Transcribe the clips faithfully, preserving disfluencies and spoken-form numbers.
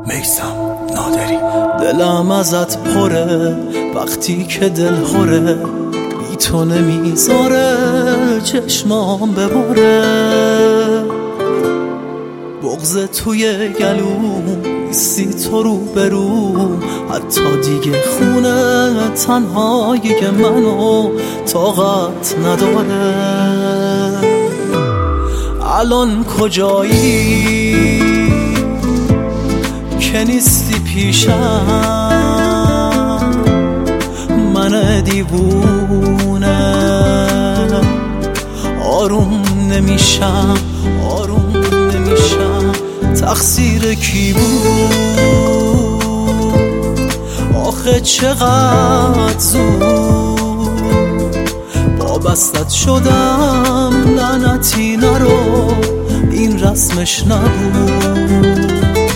میثم نادری. دلم ازت پره وقتی که دل خوره، بی تو نمیذاره چشمام بباره. بغض توی گلوم نیستی تو رو برو، حتی دیگه خونه تنهایی که منو طاقت نداره. الان کجایی که نیستی پیشم؟ من دیوونه آروم نمیشم، آروم نمیشم. تقصیر کی بود آخه؟ چقدر زود وابستت شدم، لعنتی نرو این رسمش نبود.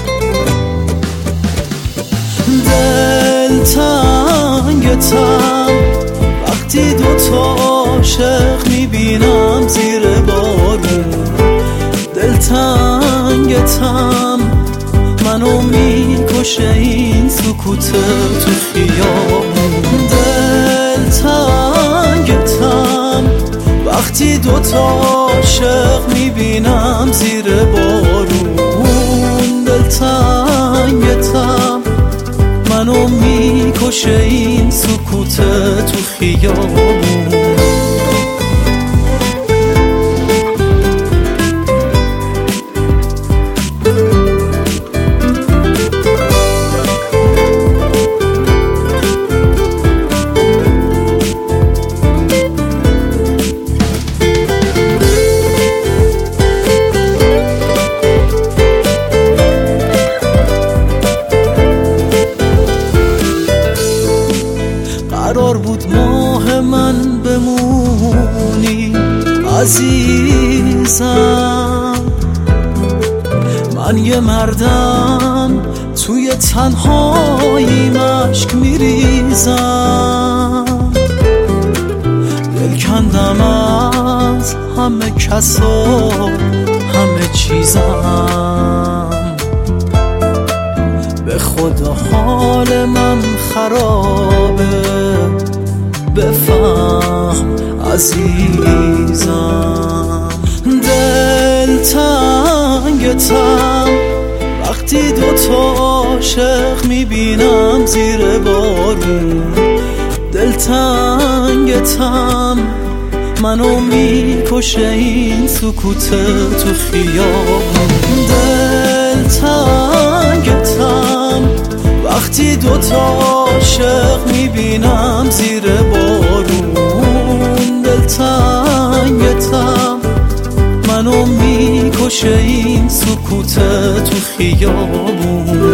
دل تنگتم وقتی دوتا عاشق میبینم زیر بارون. دل تنگتم منو میکشه این سکوت تو خیابون. دل تنگتم وقتی دوتا عاشق میبینم زیر بارون. دل تنگتم منو میکشه این سکوت تو خیابون. قرار بود ماه من بمونی عزیزم، من یه مردم توی تنهایی مشک میریزم. دل کندم از همه کسا همه چیزم، به خدا حال من خرابه، بفهم عزیزم. دل تنگتم وقتی دوتا عاشق میبینم زیر بارون. دل تنگتم منو میکشه این سکوت تو خیابون. دل تنگتم وقتی دوتا عاشق میبینم زیر بارون. دل تنگتم منو میکشه این سکوت تو خیابون.